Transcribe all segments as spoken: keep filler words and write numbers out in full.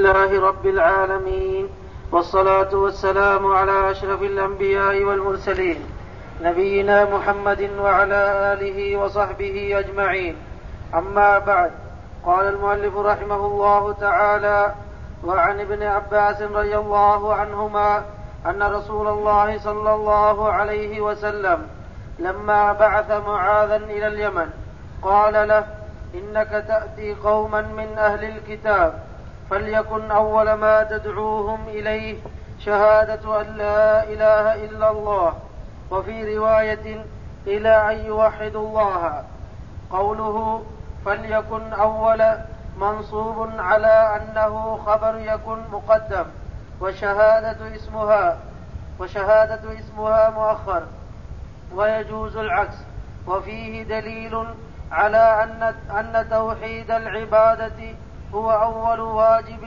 لله رب العالمين، والصلاة والسلام على أشرف الأنبياء والمرسلين نبينا محمد وعلى آله وصحبه أجمعين. أما بعد، قال المؤلف رحمه الله تعالى: وعن ابن عباس رضي الله عنهما أن رسول الله صلى الله عليه وسلم لما بعث معاذا إلى اليمن قال له: إنك تأتي قوما من أهل الكتاب، فليكن أول ما تدعوهم إليه شهادة أن لا إله إلا الله، وفي رواية إلى أن يوحدوا الله. قوله فليكن أول منصوب على أنه خبر يكن مقدم، وشهادة اسمها وشهادة اسمها مؤخر، ويجوز العكس. وفيه دليل على أن أن توحيد العبادة هو أول واجب،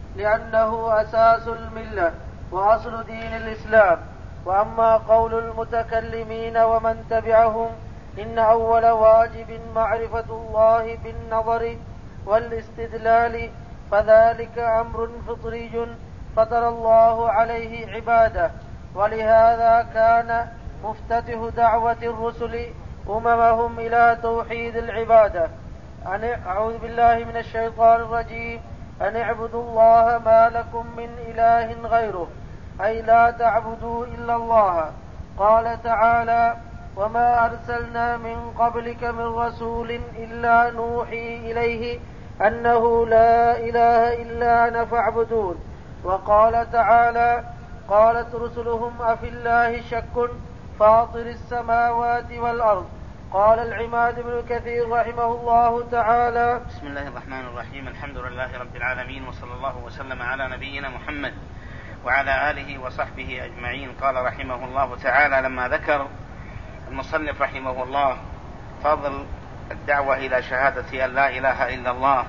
لأنه أساس الملة وأصل دين الإسلام. وأما قول المتكلمين ومن تبعهم إن أول واجب معرفة الله بالنظر والاستدلال، فذلك أمر فطري فطر الله عليه عباده، ولهذا كان مفتتح دعوة الرسل أممهم إلى توحيد العبادة. أعوذ بالله من الشيطان الرجيم: أن اعبدوا الله ما لكم من إله غيره، أي لا تعبدوا إلا الله. قال تعالى: وما أرسلنا من قبلك من رسول إلا نوحي إليه أنه لا إله إلا أنا فاعبدون. وقال تعالى: قالت رسلهم أفي الله شك فاطر السماوات والأرض. قال العماد بن كثير رحمه الله تعالى: بسم الله الرحمن الرحيم، الحمد لله رب العالمين، وصلى الله وسلم على نبينا محمد وعلى آله وصحبه أجمعين. قال رحمه الله تعالى: لما ذكر المصنف رحمه الله فضل الدعوة إلى شهادة أن لا إله إلا الله،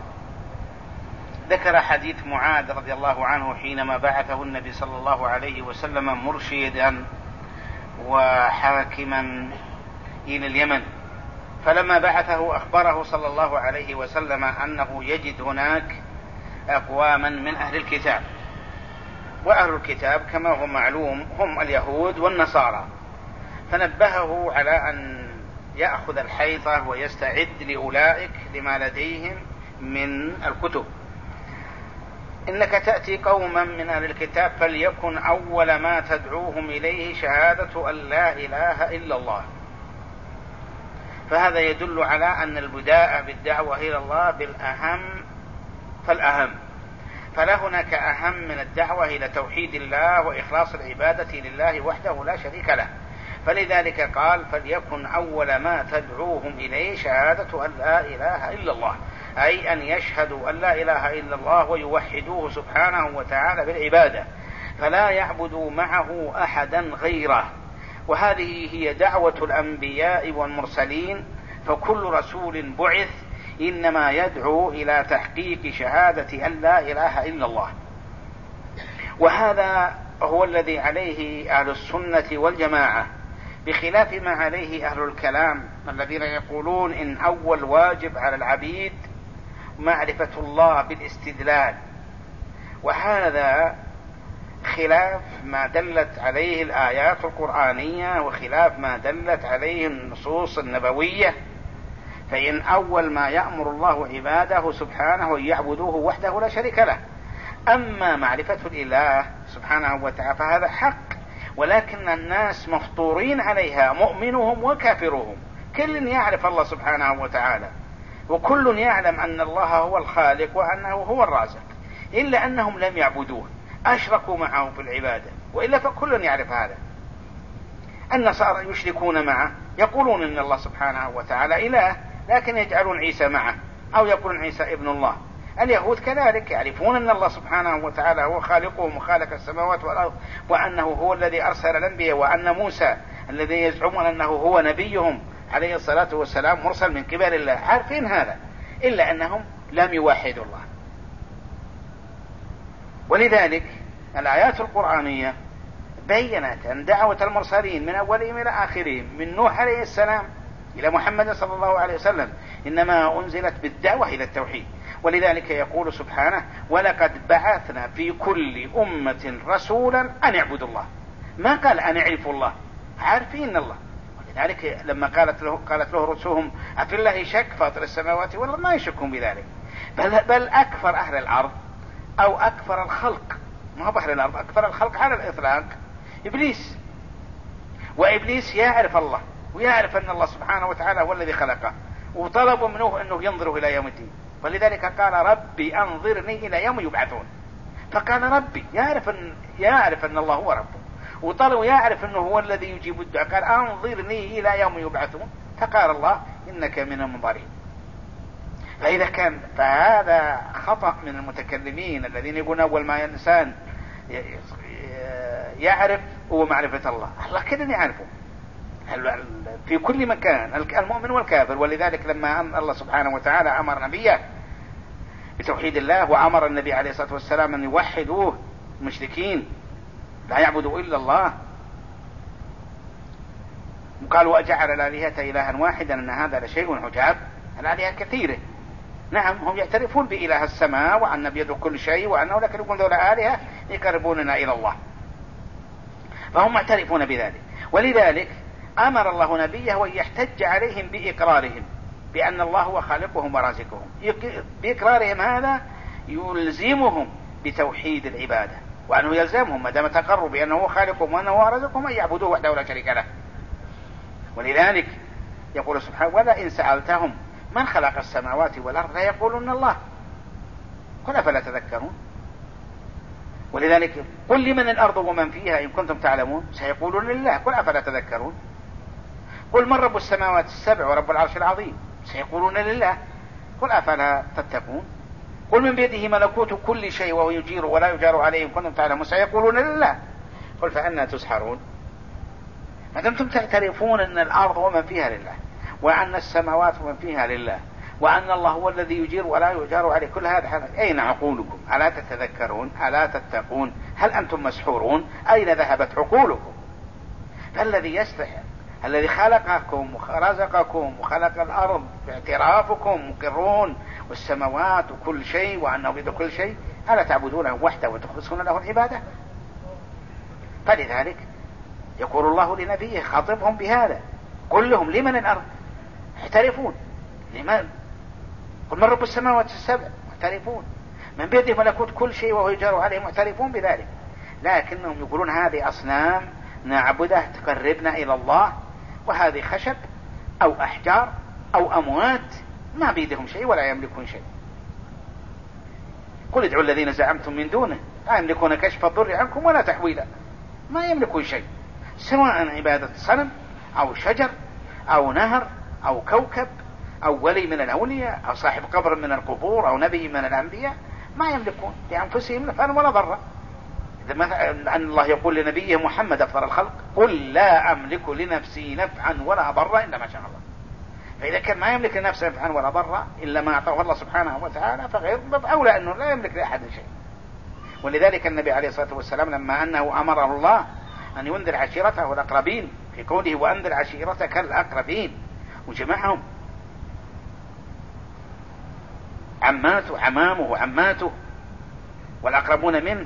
ذكر حديث معاذ رضي الله عنه حينما بعثه النبي صلى الله عليه وسلم مرشدا وحاكما إلى اليمن، فلما بعثه أخبره صلى الله عليه وسلم أنه يجد هناك أقواما من أهل الكتاب، وأهل الكتاب كما هو معلوم هم اليهود والنصارى، فنبهه على أن يأخذ الحيطة ويستعد لأولئك لما لديهم من الكتب. إنك تأتي قوما من أهل الكتاب فليكن أول ما تدعوهم إليه شهادة أن لا إله إلا الله. فهذا يدل على أن البداء بالدعوة إلى الله بالأهم فالأهم، فلا هناك أهم من الدعوة إلى توحيد الله وإخلاص العبادة لله وحده لا شريك له. فلذلك قال: فليكن أول ما تدعوهم إليه شهادة أن لا إله إلا الله، أي أن يشهدوا أن لا إله إلا الله ويوحدوه سبحانه وتعالى بالعبادة، فلا يعبدوا معه أحدا غيره. وهذه هي دعوة الأنبياء والمرسلين، فكل رسول بعث إنما يدعو إلى تحقيق شهادة أن لا إله إلا الله. وهذا هو الذي عليه أهل السنة والجماعة، بخلاف ما عليه أهل الكلام الذين يقولون إن أول واجب على العبيد معرفة الله بالاستدلال، وهذا خلاف ما دلت عليه الآيات القرآنية وخلاف ما دلت عليه النصوص النبوية. فإن أول ما يأمر الله عباده سبحانه أن يعبدوه وحده لا شريك له. أما معرفة الإله سبحانه وتعالى فهذا حق، ولكن الناس مفطورين عليها، مؤمنهم وكافرهم، كل يعرف الله سبحانه وتعالى، وكل يعلم أن الله هو الخالق وأنه هو الرازق، إلا أنهم لم يعبدوه، أشركوا معه في العبادة، وإلا فكل يعرف هذا. النصارى يشركون معه، يقولون إن الله سبحانه وتعالى إله، لكن يجعلون عيسى معه، أو يقولون عيسى ابن الله. اليهود كذلك يعرفون أن الله سبحانه وتعالى هو خالقهم وخالق السماوات والأرض، وأنه هو الذي أرسل الأنبياء، وأن موسى الذي يزعمون أنه هو نبيهم عليه الصلاة والسلام مرسل من قبل الله، عارفين هذا، إلا أنهم لم يوحدوا الله. ولذلك الآيات القرآنية بينت أن دعوة المرسلين من أولهم إلى آخرهم، من نوح عليه السلام إلى محمد صلى الله عليه وسلم، إنما أنزلت بالدعوة إلى التوحيد. ولذلك يقول سبحانه ولقد بعثنا في كل أمة رسولا أن اعبدوا الله. ما قال أن اعرفوا الله، عارفين الله. ولذلك لما قالت له قالت له رسلهم أفي الله شك فاطر السماوات والأرض ما يشكون بذلك، بل, بل أكثر أهل الأرض أو أكثر الخلق، ما هو أهل الأرض، أكثر الخلق على الإطلاق إبليس. وإبليس يعرف الله ويعرف أن الله سبحانه وتعالى هو الذي خلقه، وطلبوا منه أنه ينظره إلى يوم الدين. فلذلك قال ربي أنظرني إلى يوم يبعثون. فقال ربي يعرف أن, يعرف أن الله هو ربه، وطلبوا يعرف أنه هو الذي يجيب الدعاء، قال أنظرني إلى يوم يبعثون. فقال الله إنك من المنظرين. فإذا كان فهذا خطأ من المتكلمين الذين يقولون أول ما الإنسان يعرف هو معرفة الله. الله كذا يعرفه في كل مكان، المؤمن والكافر. ولذلك لما الله سبحانه وتعالى أمر نبيه بتوحيد الله، وأمر النبي عليه الصلاة والسلام أن يوحدوه المشركين لا يعبدوا إلا الله، وقالوا أجعل الآلهة إلها واحدا أن هذا لشيء عجاب. الآلهة كثيرة، نعم هم يعترفون بإله السماء وأن بيده كل شيء وأنه، لكن يقول ذولا آلهة يقربوننا إلى الله، فهم معترفون بذلك. ولذلك أمر الله نبيه وأن يحتج عليهم بإقرارهم بأن الله هو خالقهم ورازقهم. بإقرارهم هذا يلزمهم بتوحيد العبادة، وأنه يلزمهم ما دام تقروا بأنه هو خالقهم وأنه هو رازقهم أن يعبدوه وحده لا شريك له. ولذلك يقول سبحانه ولئن سألتهم من خلق السماوات والأرض ليقولون الله قل أفلا تذكرون. ولذلك قل لمن الأرض ومن فيها إن كنتم تعلمون سيقولون لله قل أفلا تذكرون. قل من رب السماوات السبع ورب العرش العظيم سيقولون لله قل أفلا تتقون. قل من بيده ملكوت كل شيء وهو يجير ولا يجار عليه إن كنتم تعلمون سيقولون لله قل فأنى تسحرون. ما دمتم تعترفون أن الأرض ومن فيها لله، وأن السماوات ومن فيها لله، وأن الله هو الذي يجير ولا يجار عليه، كل هذا أين عقولكم؟ ألا تتذكرون؟ ألا تتقون؟ هل أنتم مسحورون؟ أين ذهبت عقولكم؟ فالذي يستحق الذي خلقكم ورزقكم وخلق الأرض باعترافكم مقرون، والسماوات وكل شيء وأنه بيد كل شيء، ألا تعبدونه وحده وتخلصون له العبادة؟ فلذلك يقول الله لنبيه خاطبهم بهذا قل لهم لمن الأرض اعترفون لمن؟ قل من رب السماوات السبع معترفون، من بيده ملكوت كل شيء وهو يجار عليه معترفون بذلك، لكنهم يقولون هذه أصنام نعبدها تقربنا إلى الله، وهذه خشب أو أحجار أو أموات ما بيدهم شيء ولا يملكون شيء. قل ادعوا الذين زعمتم من دونه لا يملكون كشف الضر عنكم ولا تحويلا، ما يملكون شيء، سواء عبادة صنم أو شجر أو نهر أو كوكب أو ولي من الأولياء أو صاحب قبر من القبور أو نبي من الأنبياء، ما يملكون لأنفسهم نفعا ولا ضرا. أن الله يقول لنبيه محمد أفضل الخلق قل لا أملك لنفسي نفعا ولا ضرا إلا ما شاء الله. فإذا كان ما يملك لنفسه نفعا ولا ضرا إلا ما أعطاه الله سبحانه وتعالى فغير أولى أنه لا يملك لأحد شيء. ولذلك النبي عليه الصلاة والسلام لما أنه أمره الله أن ينذر عشيرته الأقربين في قوله وأنذر عشيرتك الأقربين، وجمعهم عماته عمامه وعماته والأقربون منه،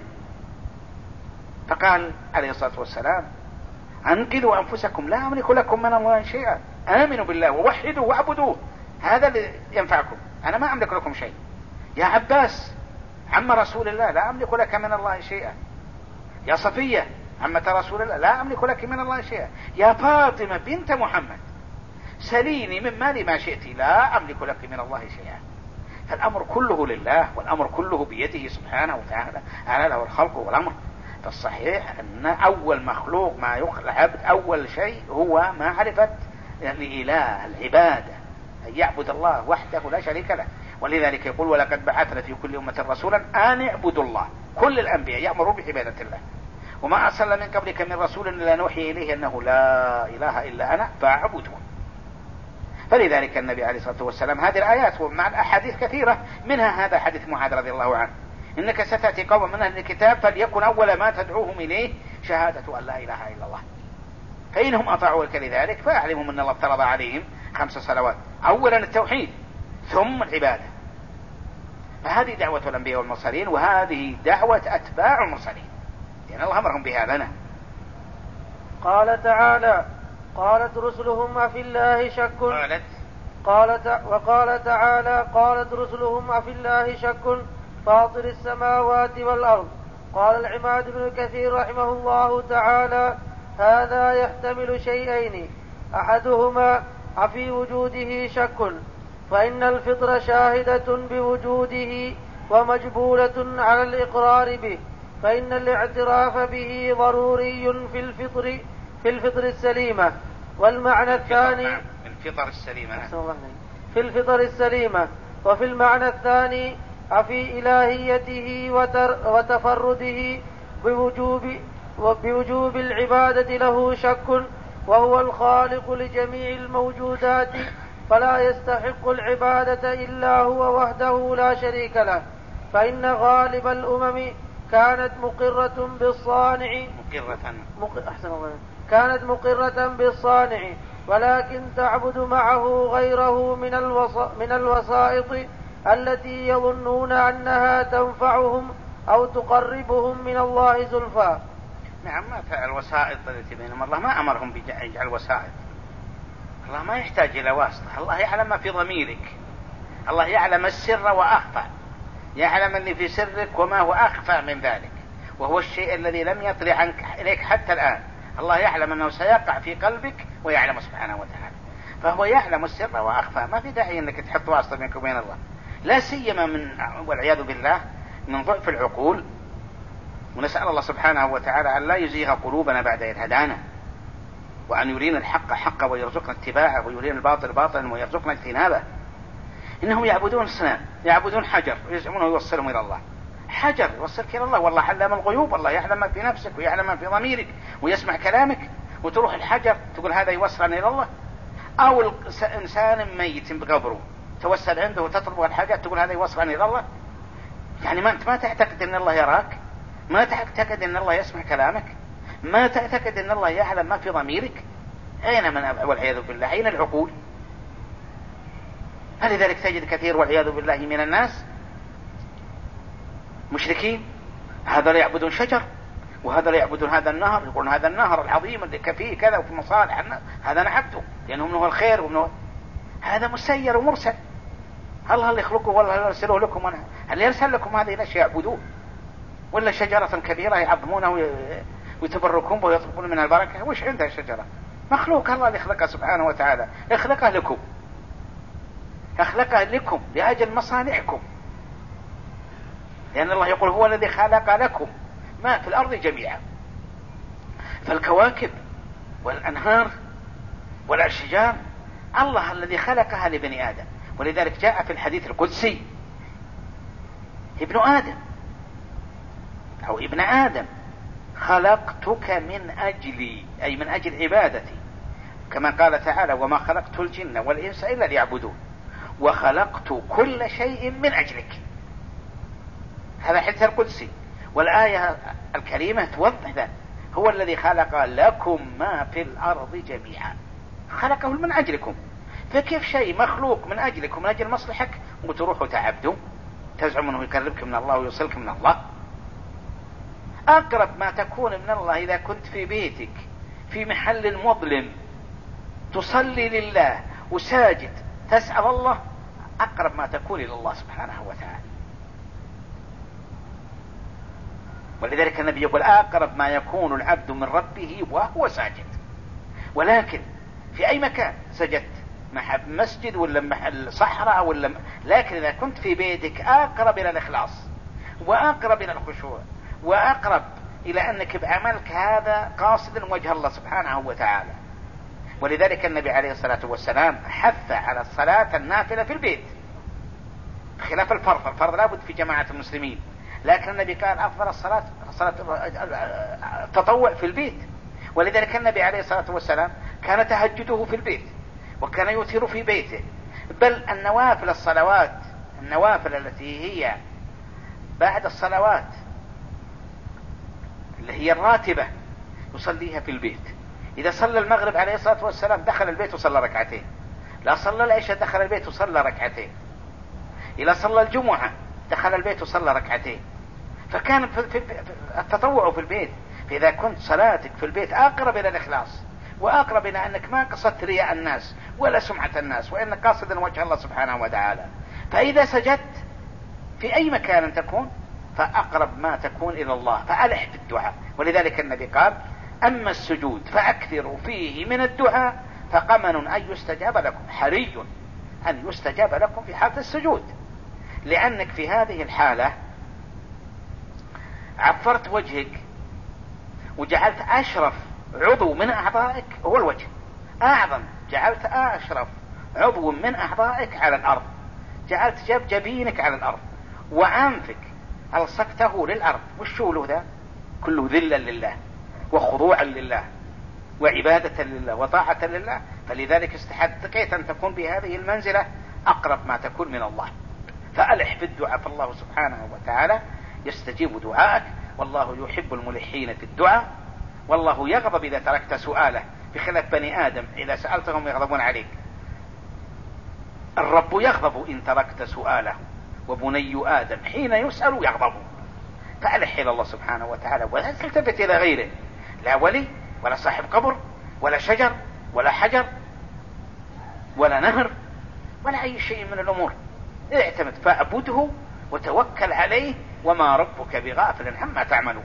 فقال عليه الصلاة والسلام أنقذوا أنفسكم لا أملك لكم من الله شيئا آمنوا بالله ووحدوا واعبدوه هذا اللي ينفعكم، أنا ما أملك لكم شيء. يا عباس عم رسول الله لا أملك لك من الله شيئا. يا صفية عمة رسول الله لا أملك لك من الله شيئا. يا فاطمة بنت محمد سليني من مالي ما شئت لا أملك لك من الله شيئا. فالأمر كله لله والأمر كله بيده سبحانه وتعالى، ألا له الخلق والأمر. فالصحيح أن أول مخلوق ما يخلق عبد أول شيء هو معرفة الإله العبادة، أن يعبد الله وحده لا شريك له. ولذلك يقول ولقد بعثنا في كل أمة رسولا أن اعبدوا الله. كل الأنبياء يأمروا بعبادة الله، وما أرسلنا من قبلك من رسول إلا نوحي إليه أنه لا إله إلا أنا فاعبدون. فلذلك النبي عليه الصلاة والسلام هذه الآيات ومع الأحاديث كثيرة منها هذا حديث معاذ رضي الله عنه إنك ستأتي قوم من أهل الكتاب فليكن أول ما تدعوهم إليه شهادة أن لا إله إلا الله، فإنهم أطاعوك لذلك فأعلمهم أن الله افترض عليهم خمس صلوات، أولا التوحيد ثم العبادة. فهذه دعوة الأنبياء والمرسلين، وهذه دعوة أتباع المرسلين، لأن الله أمرهم بها لنا. قال تعالى: قالت رسلهم أفي الله شك قالت قالت وقال تعالى: قالت رسلهم أفي الله شك فاطر السماوات والأرض. قال العماد بن كثير رحمه الله تعالى: هذا يحتمل شيئين، أحدهما أفي وجوده شك، فإن الفطر شاهدة بوجوده ومجبولة على الإقرار به، فإن الاعتراف به ضروري في الفطر في الفطر السليمة. والمعنى الثاني في الفطر السليمة في الفطر السليمة وفي المعنى الثاني أفي إلهيته وتفرده بوجوب وبوجوب العبادة له شك، وهو الخالق لجميع الموجودات فلا يستحق العبادة إلا هو وحده لا شريك له، فإن غالب الأمم كانت مقرة بالصانع مقرة مق... أحسن الله. كانت مقرة بالصانع، ولكن تعبد معه غيره من, الوص... من الوسائط التي يظنون أنها تنفعهم أو تقربهم من الله زلفى. نعم، ما الوسائط التي بينهم، الله ما أمرهم بجعل وسائط، الله ما يحتاج إلى واسطة، الله يعلم ما في ضميرك، الله يعلم السر وأخفى، يعلم اللي في سرك وما هو أخفى من ذلك، وهو الشيء الذي لم يطلع عنك إليك حتى الآن، الله يعلم أنه سيقع في قلبك ويعلم سبحانه وتعالى، فهو يعلم السر وأخفى، ما في داعي أنك تحط واسطة بينك وبين الله، لا سيما من والعياذ بالله من ضعف العقول. ونسأل الله سبحانه وتعالى أن لا يزيغ قلوبنا بعد إذ هدانا، وأن يرينا الحق حقا ويرزقنا اتباعه، ويرينا الباطل باطلا ويرزقنا اجتنابه. إنهم يعبدون الصنام، يعبدون حجر ويزعمونه يوصلهم إلى الله، حجر يوصلك إلى الله، والله علم الغيوب، الله يعلم ما في نفسك ويعلم ما في ضميرك ويسمع كلامك، وتروح الحجر تقول هذا يوصلني إلى الله، أو إنسان ميت بقبره توسل عنده وتطلب الحاجات تقول هذا يوصلني إلى الله. يعني ما أنت ما تعتقد أن الله يراك، ما تعتقد أن الله يسمع كلامك، ما تعتقد أن الله يعلم ما في ضميرك. أين من والعياذ بالله، أين العقول؟ فلذلك تجد كثير والعياذ بالله من الناس مشركين، هذا لا يعبدون شجر، وهذا لا يعبدون هذا النهر، يقولون هذا النهر العظيم اللي فيه كذا وفي مصالح الناس هذا نعبده لأنه منه الخير ومنه، هذا مسير ومرسل، الله اللي يخلقه والله يرسله لكم، أنا هل يرسل لكم هذه الأشياء يعبدوه؟ ولا شجرة كبيرة يعظمونه ويتبركون ويطلبون منها البركة؟ وش عندها شجرة؟ مخلوق الله اللي يخلقها سبحانه وتعالى، يخلقها لكم، يخلقها لكم لأجل مصالحكم، لأن الله يقول هو الذي خلق لكم ما في الأرض جميعا. فالكواكب والأنهار والأشجار الله الذي خلقها لبني آدم، ولذلك جاء في الحديث القدسي: ابن آدم أو ابن آدم خلقتك من أجلي، أي من أجل عبادتي، كما قال تعالى: وما خلقت الجن والإنس إلا ليعبدون، وخلقت كل شيء من أجلك. هذا حديث القدسي، والآية الكريمة توضح ذلك، هو الذي خلق لكم ما في الأرض جميعا، خلقه من أجلكم، فكيف شيء مخلوق من أجلكم من أجل مصلحك وتروحوا تعبدوا تزعم أنه يقربك من الله ويوصلك من الله؟ أقرب ما تكون من الله إذا كنت في بيتك في محل مظلم تصلي لله وساجد تسأل الله، أقرب ما تكون إلى الله سبحانه وتعالى. ولذلك النبي يقول: أقرب ما يكون العبد من ربه وهو ساجد. ولكن في أي مكان سجدت، محل مسجد ولا محل صحراء ولا م... لكن إذا كنت في بيتك أقرب إلى الإخلاص وأقرب إلى الخشوع وأقرب إلى أنك بعملك هذا قاصدا وجه الله سبحانه وتعالى. ولذلك النبي عليه الصلاة والسلام حث على الصلاة النافلة في البيت خلاف الفرض، الفرض لابد في جماعة المسلمين، لكن النبي قال أفضل الصلاة صلاة التطوع في البيت. ولذلك النبي عليه الصلاة والسلام كان تهجده في البيت، وكان يوتر في بيته، بل النوافل الصلوات النوافل التي هي بعد الصلوات اللي هي الراتبة يصليها في البيت. إذا صلى المغرب عليه الصلاة والسلام دخل البيت وصلى ركعتين، لا صلى العشاء دخل البيت وصلى ركعتين، إذا صلى الجمعة دخل البيت وصلى ركعتين، فكان في التطوع في البيت. فإذا كنت صلاتك في البيت أقرب إلى الإخلاص وأقرب إلى أنك ما قصدت رياء الناس ولا سمعة الناس، وإنك قاصدا وجه الله سبحانه وتعالى، فإذا سجدت في أي مكان تكون فأقرب ما تكون إلى الله، فألح في الدعاء. ولذلك النبي قال: أما السجود فأكثروا فيه من الدعاء فقمن أن يستجاب لكم، حري أن يستجاب لكم في حالة السجود، لأنك في هذه الحالة عفرت وجهك وجعلت أشرف عضو من أعضائك هو الوجه، أعظم، جعلت أشرف عضو من أعضائك على الأرض، جعلت جب جبينك على الأرض، وأنفك ألصقته للأرض. وشو له ذا؟ كله ذلا لله وخضوعا لله وعبادة لله وطاعة لله. فلذلك استحقيت أن تكون بهذه المنزلة أقرب ما تكون من الله، فألح في الدعاء، فالله سبحانه وتعالى يستجيب دعاءك، والله يحب الملحين في الدعاء، والله يغضب إذا تركت سؤاله، بخلاف بني آدم إذا سألتهم يغضبون عليك. الرب يغضب إن تركت سؤاله، وبني آدم حين يسأل يغضب. فألح إلى الله سبحانه وتعالى، ولا تلتفت إلى غيره، لا ولي ولا صاحب قبر ولا شجر ولا حجر ولا نهر ولا أي شيء من الأمور. اعتمد فاعبده وتوكل عليه، وما ربك بغافل عما تعملون.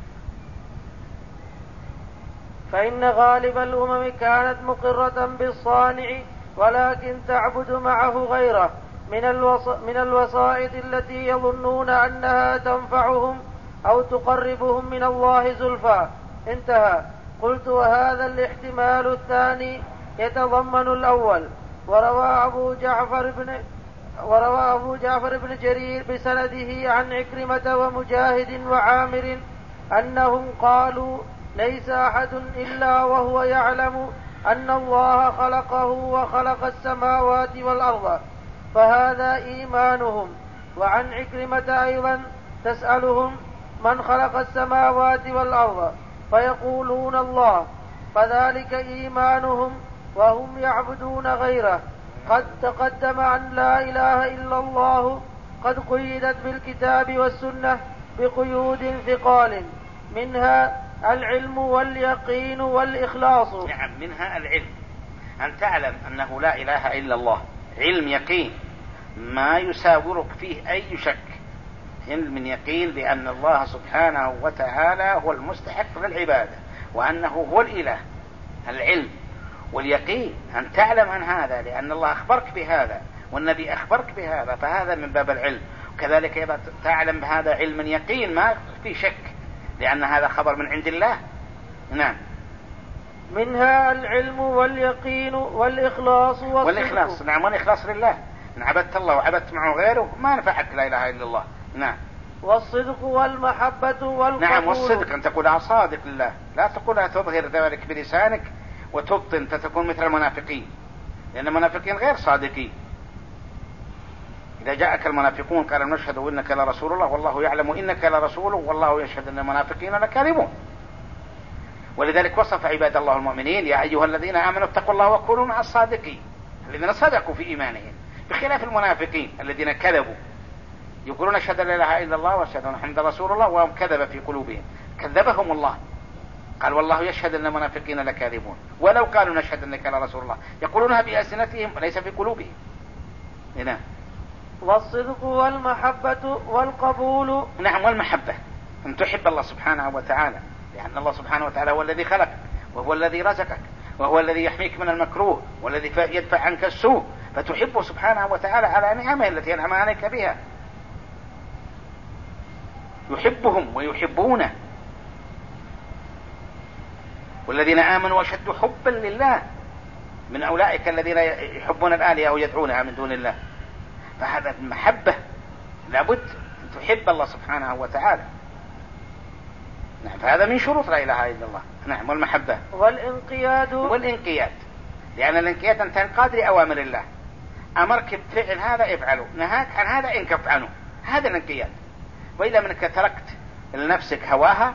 فإن غالب الأمم كانت مقرة بالصانع، ولكن تعبد معه غيره من, الوص... من الوسائط التي يظنون أنها تنفعهم أو تقربهم من الله زلفى. انتهى. قلت: وهذا الاحتمال الثاني يتضمن الأول. وروى أبو جعفر بن وروى أبو جعفر بن جرير بسنده عن عكرمة ومجاهد وعامر أنهم قالوا: ليس أحد إلا وهو يعلم أن الله خلقه وخلق السماوات والأرض، فهذا إيمانهم. وعن عكرمة أيضا: تسألهم: من خلق السماوات والأرض؟ فيقولون: الله، فذلك إيمانهم، وهم يعبدون غيره. قد تقدم أن لا إله إلا الله قد قيدت بالكتاب والسنة بقيود ثقال، منها العلم واليقين والإخلاص. نعم، منها العلم، أن تعلم أنه لا إله إلا الله، علم يقين ما يساورك فيه أي شك، علم يقين بأن الله سبحانه وتعالى هو المستحق للعبادة وأنه هو الإله. العلم واليقين أن تعلم عن هذا، لأن الله أخبرك بهذا والنبي أخبرك بهذا، فهذا من باب العلم. وكذلك تعلم بهذا علم يقين ما في شك، لأن هذا خبر من عند الله. نعم. منها العلم واليقين والإخلاص والإخلاص. نعم، والإخلاص لله. إن عبدت الله وعبدت معه غيره ما نفعك لا إله إلا الله. نعم. والصدق والمحبة والقبول. نعم، والصدق أن تقولها صادق لله، لا تقولها تظهر ذلك بلسانك وتبطن فتكون مثل المنافقين، لأن المنافقين غير صادقين. إذا جاءك المنافقون قال: نشهد إنك لرسول الله والله يعلم إنك لرسوله والله يشهد أن المنافقين لكاذبون. ولذلك وصف عباد الله المؤمنين: يا أيها الذين آمنوا اتقوا الله وكونوا مع الصادقين، الذين صدقوا في إيمانهم، بخلاف المنافقين الذين كذبوا، يقولون: نشهد لا إله إلا الله واشهد أن محمدا رسول الله، وهم كذب في قلوبهم، كذبهم الله. قال: والله يشهد أن المنافقين لكاذبون، ولو قالوا نشهد أنك لرسول الله يقولونها بألسنتهم وليس في قلوبهم. هنا. والصدق والمحبة والقبول. نعم، والمحبة، أن تحب الله سبحانه وتعالى، لأن الله سبحانه وتعالى هو الذي خلقك وهو الذي رزقك وهو الذي يحميك من المكروه والذي يدفع عنك السوء، فتحبه سبحانه وتعالى على نعمه التي أنعم عليك بها. يحبهم ويحبونه، والذين آمنوا أشد حبا لله من أولئك الذين يحبون الآلهة ويدعونها من دون الله. فهذا المحبة لابد أن تحب الله سبحانه وتعالى. نعم، فهذا من شروط لا إله إلا الله. نعم، والمحبة والانقياد. والانقياد، لأن الانقياد أن تنقاد لأوامر الله، أمرك بفعل هذا افعله، نهاك عن هذا انكف عنه، هذا الانقياد. وإذا منك تركت لنفسك هواها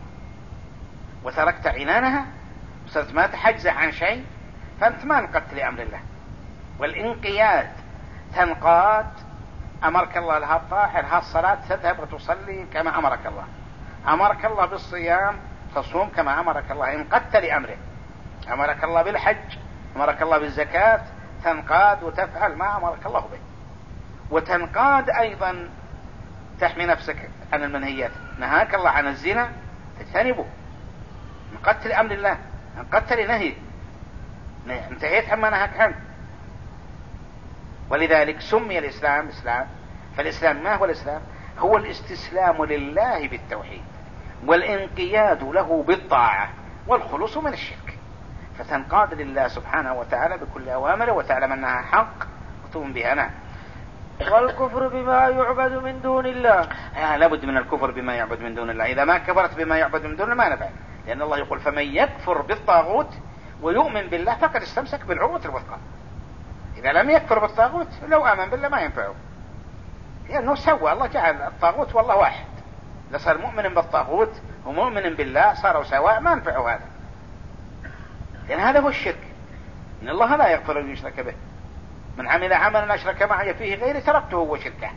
وتركت عنانها وصرت ما تحجز عن شيء، فأنت ما انقدت لأمر الله. والانقياد تنقاد أمرك الله لها الطاعة لها الصلاة تذهب وتصلي كما أمرك الله، أمرك الله بالصيام تصوم كما أمرك الله، انقدت لأمره. أمرك الله بالحج، أمرك الله بالزكاة، تنقاد وتفعل ما أمرك الله به. وتنقاد أيضا تحمي نفسك عن المنهيات، نهاك الله عن الزنا تجتنبه، انقدت لأمر الله، انقدت لنهيه، انتهيت عما نهاك عنه. ولذلك سمي الإسلام إسلام. فالإسلام ما هو الإسلام؟ هو الاستسلام لله بالتوحيد والانقياد له بالطاعة والخلوص من الشرك، فتنقاد لله سبحانه وتعالى بكل أوامره وتعلم أنها حق وتؤمن بها. نعم. والكفر بما يعبد من دون الله. آه لابد من الكفر بما يعبد من دون الله. إذا ما كفرت بما يعبد من دون الله ما نفع، لأن الله يقول فمن يكفر بالطاغوت ويؤمن بالله فقد استمسك بالعروة الوثقى. إذا لم يكفر بالطاغوت لو آمن بالله ما ينفعه، لأنه سوى، الله جعل الطاغوت والله واحد، إذا صار مؤمن بالطاغوت ومؤمن بالله صاروا سواء ما ينفعه هذا، لأن هذا هو الشرك، إن الله لا يغفر أن يشرك به، من عمل عملا أشرك معي فيه غيري تركته وشركه.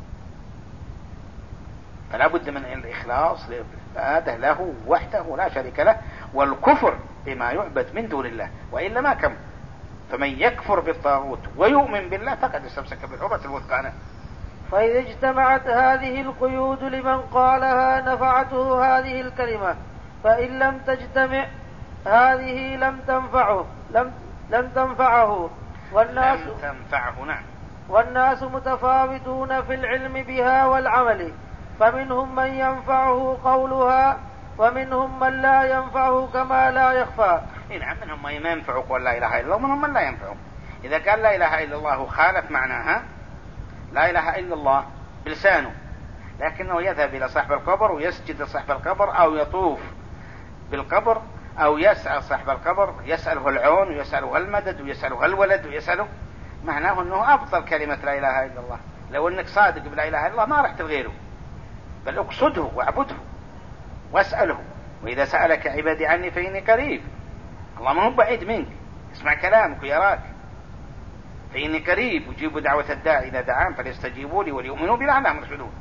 فلا بد من الإخلاص للعبادة له وحده لا شريك له، والكفر بما يعبد من دون الله، وإلا ما كم. فمن يكفر بالطاغوت ويؤمن بالله فقد استمسك بالعروة الوثقى. فإذا اجتمعت هذه القيود لمن قالها نفعته هذه الكلمة، فإن لم تجتمع هذه لم تنفعه لم لم تنفعه والناس لم تنفعه. نعم. والناس متفاوتون في العلم بها والعمل، فمنهم من ينفعه قولها ومنهم من لا ينفعه كما لا يخفى. نعم، منهم من ينفعه قول لا إله إلا الله ومنهم من لا ينفعه. إذا قال لا إله إلا الله خالف معناها لا إله إلا الله بلسانه، لكنه يذهب إلى صاحب القبر ويسجد لصاحب القبر أو يطوف بالقبر أو يسأل صاحب القبر، يسأله العون ويسأله المدد ويسأله الولد ويسأله، معناه أنه أفضل كلمة لا إله إلا الله. لو أنك صادق بلا إله إلا الله ما رحت لغيره، بل اقصده واعبده واسأله. وإذا سألك عبادي عني فإني قريب، الله ما هو بعيد منك، اسمع كلامك ويراك. فإني قريب أجيب دعوة الداعي إذا دعان فليستجيبوا لي وليؤمنوا بي لعلهم يرشدون.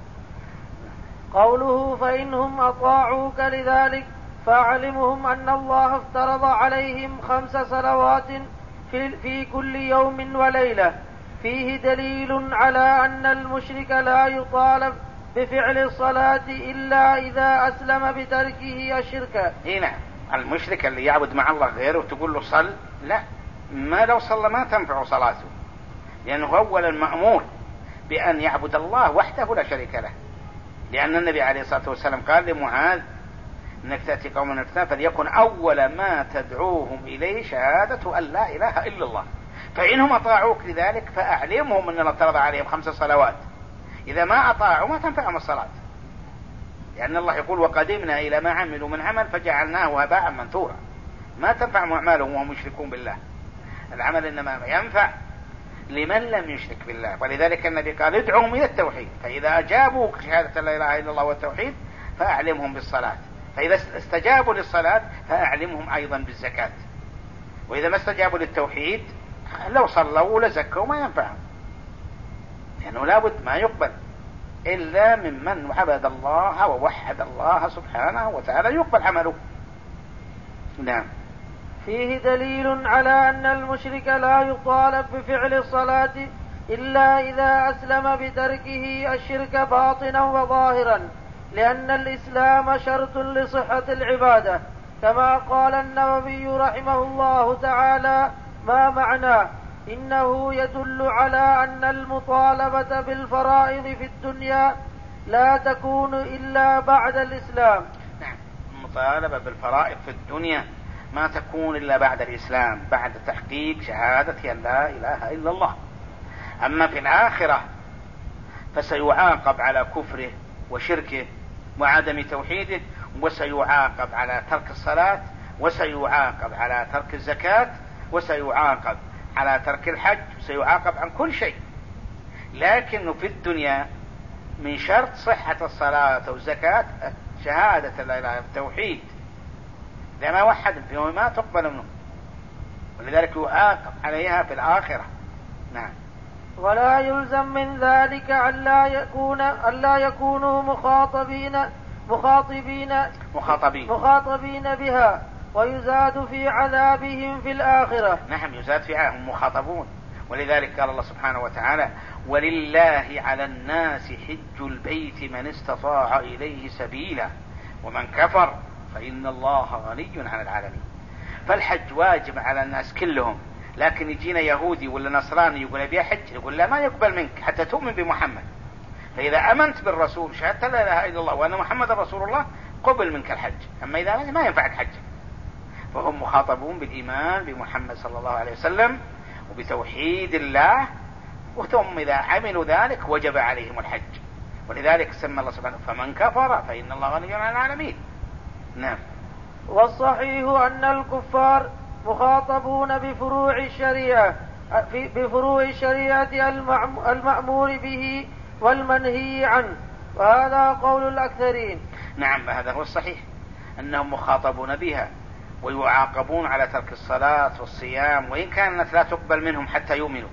قوله فإنهم أطاعوك لذلك فأعلمهم أن الله افترض عليهم خمس صلوات في, في كل يوم وليلة، فيه دليل على أن المشرك لا يطالب بفعل الصلاة إلا إذا أسلم بتركه الشرك. هنا المشرك اللي يعبد مع الله غيره تقول له صل، لا، ما لو صلى ما تنفع صلاته، لأنه أولا مأمور بأن يعبد الله وحده لا شريك له، لأن النبي عليه الصلاة والسلام قال لمعاذ إنك تأتي قوم الفتنة فليكن أول ما تدعوهم إليه شهادة أن لا إله إلا الله، فإنهم أطاعوك لذلك فأعلمهم أن الله افترض عليهم خمس صلوات. إذا ما أطاعوا ما تنفعهم الصلاة، لأن الله يقول وقدمنا إلى ما عملوا من عمل فجعلناه هباء منثورا، ما تنفعهم أعمالهم وهم يشركون بالله. العمل إنما ينفع لمن لم يشرك بالله، ولذلك النبي قال ادعوهم إلى التوحيد، فإذا أجابوا شهادة لا إله إلا الله والتوحيد فأعلمهم بالصلاة، فإذا استجابوا للصلاة فأعلمهم أيضا بالزكاة، وإذا ما استجابوا للتوحيد لو صلوا ولا زكوا ما ينفعهم، لأنه لابد ما يقبل إلا ممن عبد الله ووحد الله سبحانه وتعالى يقبل عمله. نعم. فيه دليل على أن المشرك لا يطالب بفعل الصلاة إلا إذا أسلم بتركه الشرك باطنا وظاهرا، لأن الإسلام شرط لصحة العبادة، كما قال النووي رحمه الله تعالى ما معناه إنه يدل على أن المطالبة بالفرائض في الدنيا لا تكون إلا بعد الإسلام. نعم، المطالبة بالفرائض في الدنيا ما تكون إلا بعد الإسلام، بعد تحقيق شهادة أن لا إله إلا الله. أما في الآخرة فسيعاقب على كفره وشركه وعدم توحيده، وسيعاقب على ترك الصلاة، وسيعاقب على ترك الزكاة، وسيعاقب على ترك الحج، وسيعاقب عن كل شيء. لكنه في الدنيا من شرط صحة الصلاة والزكاة شهادة لا إله إلا الله التوحيد، إذا ما وحد فيه ما تقبل منه، ولذلك يعاقب عليها في الآخرة. نعم. ولا يلزم من ذلك ألا يكون ألا يكونوا مخاطبين مخاطبين مخاطبين مخاطبين بها، ويزاد في عذابهم في الآخرة. نعم، يزاد في عذابهم مخاطبون. ولذلك قال الله سبحانه وتعالى: ولله على الناس حج البيت من استطاع إليه سبيلا ومن كفر فإن الله غني عن العالمين. فالحج واجب على الناس كلهم، لكن يجينا يهودي ولا نصراني يقول أبي حج، يقول لا، ما يقبل منك حتى تؤمن بمحمد. فإذا أمنت بالرسول شهدت لا إله إلا الله وأن محمد رسول الله قبل منك الحج، أما إذا ما ينفعك حج. فهم مخاطبون بالإيمان بمحمد صلى الله عليه وسلم وبتوحيد الله، وثم إذا عملوا ذلك وجب عليهم الحج. ولذلك سمى الله سبحانه: فمن كفر فإن الله غني عن العالمين. نعم. والصحيح أن الكفار مخاطبون بفروع الشريعة بفروع الشريعة المأمور به والمنهي عنه، وهذا قول الأكثرين. نعم، هذا هو الصحيح، أنهم مخاطبون بها ويعاقبون على ترك الصلاة والصيام، وإن كانت لا تقبل منهم حتى يؤمنوا.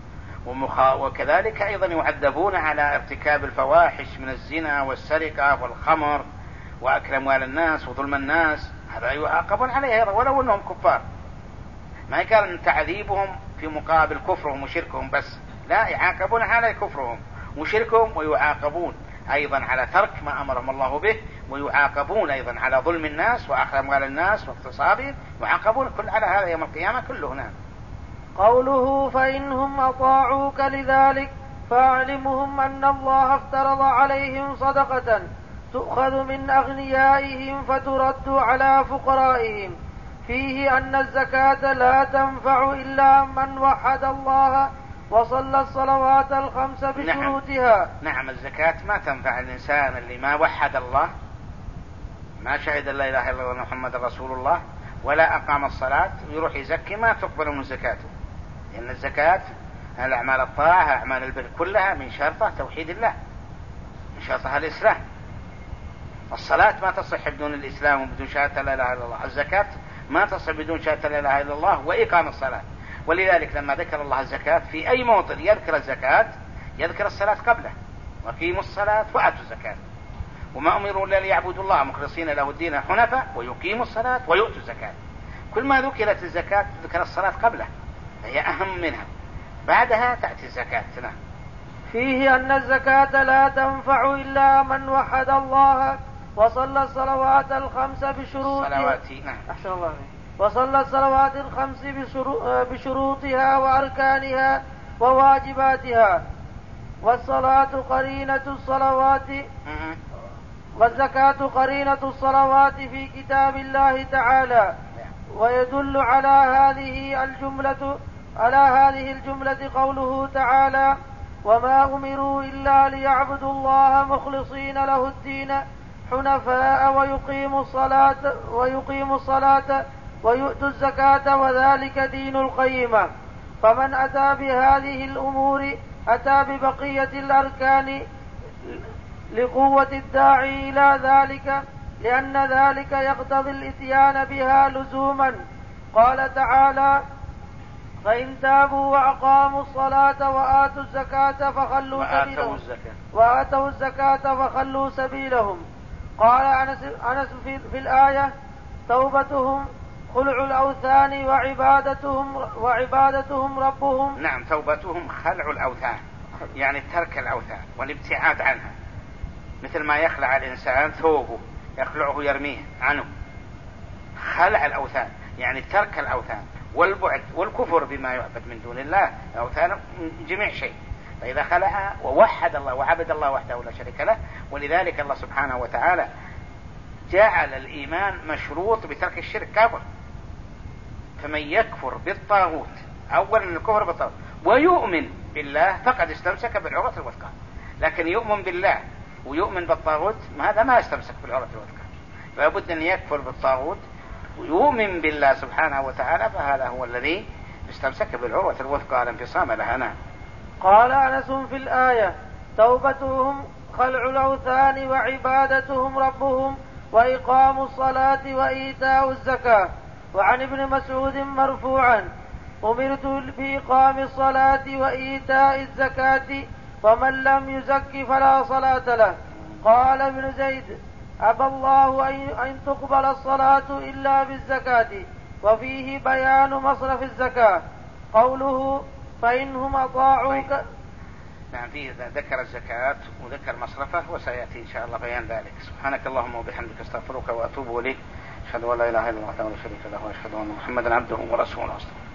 وكذلك أيضا يعذبون على ارتكاب الفواحش من الزنا والسرقة والخمر وأكل أموال الناس وظلم الناس، هذا يعاقبون عليه ولو أنهم كفار. ما قال أن تعذيبهم في مقابل كفرهم وشركهم بس، لا، يعاقبون على كفرهم وشركهم، ويعاقبون أيضا على ترك ما أمرهم الله به، ويعاقبون أيضا على ظلم الناس وأخذ أموال الناس واغتصابهم، يعاقبون كل على هذا يوم القيامة كله. نعم. قوله: فإنهم أطاعوك لذلك فاعلمهم أن الله افترض عليهم صدقة تؤخذ من أغنيائهم فترد على فقرائهم، فيه أن الزكاة لا تنفع إلا من وحد الله وصلى الصلوات الخمس بشروطها. نعم. نعم، الزكاة ما تنفع الإنسان اللي ما وحد الله، ما شهد لا إله إلا الله محمد رسول الله، ولا أقام الصلاة، ويروح يزكي ما تقبل من زكاته، لأن الزكاة الأعمال الطاعة أعمال البر كلها من شرطها توحيد الله، من شرطها الإسلام. الصلاة ما تصح بدون الإسلام وبدون شهادة لا إله إلا الله، الزكاة ما تصح بدون شهادة لا إله إلا الله وإقام الصلاة. ولذلك لما ذكر الله الزكاة في أي موطن يذكر الزكاة يذكر الصلاة قبله: وقيموا الصلاة وآتوا الزكاة، وما أمروا إلا ليعبدوا الله مخلصين له الدين حنفاء ويقيموا الصلاة ويؤتوا الزكاة. كل ما ذكرت الزكاة ذكر الصلاة قبله، هي أهم منها، بعدها تأتي الزكاة. نعم. فيه أن الزكاة لا تنفع إلا من وحد الله وصلى الصلوات الخمس بشروطها. نعم. أحسن الله. وصلى الصلوات الخمس بشروطها وأركانها وواجباتها، والصلاة قرينة الصلوات والزكاة قرينة الصلوات في كتاب الله تعالى. ويدل على هذه الجملة على هذه الجملة قوله تعالى: وما أمروا إلا ليعبدوا الله مخلصين له الدين حنفاء ويقيموا الصلاة ويقيموا الصلاة ويؤتوا الزكاة وذلك دين القيمة. فمن أتى بهذه الأمور أتى ببقية الأركان لقوة الداعي إلى ذلك، لأن ذلك يقتضي الإتيان بها لزوما. قال تعالى: فإن تابوا وأقاموا الصلاة وآتوا الزكاة فخلوا سبيلهم وآتوا الزكاة فخلوا سبيلهم. قال أنس, أنس في, في الآية: توبتهم خلع الأوثان وعبادتهم وعبادتهم ربهم. نعم، توبتهم خلع الأوثان، يعني ترك الأوثان والابتعاد عنها، مثل ما يخلع الإنسان ثوبه يخلعه يرميه عنه. خلع الأوثان يعني ترك الأوثان والبعد والكفر بما يعبد من دون الله، الأوثان جميع شيء. فإذا خلعها ووحد الله وعبد الله وحده لا شريك له. ولذلك الله سبحانه وتعالى جعل الإيمان مشروط بترك الشرك كافر. فمن يكفر بالطاغوت، أولا الكفر بالطاغوت، ويؤمن بالله فقد استمسك بالعروة الوثقى. لكن يؤمن بالله ويؤمن بالطاغوت هذا ما يستمسك بالعروة الوثقى، فلابد أن يكفر بالطاغوت ويؤمن بالله سبحانه وتعالى، فهذا هو الذي استمسك بالعروة الوثقى لا انفصام لها. نعم. قال أنس في الآية: توبتهم خلع الأوثان وعبادتهم ربهم وإقام الصلاة وإيتاء الزكاة. وعن ابن مسعود مرفوعا: أمرت بإقام الصلاة وإيتاء الزكاة ومن لم يزك فلا صلاة له. قال ابن زيد: أبى الله أن تقبل الصلاة إلا بالزكاة. وفيه بيان مصرف الزكاة. قوله: فإنهم أطاعوك. نعم، فيه ذكر الزكاة وذكر مصرفه، وسيأتي إن شاء الله بيان ذلك. سبحانك اللهم وبحمدك استغفرك وأتوب إليك. أشهد أن لا إله إلا الله وحده لا شريك له وأشهد أن محمدا عبده ورسوله.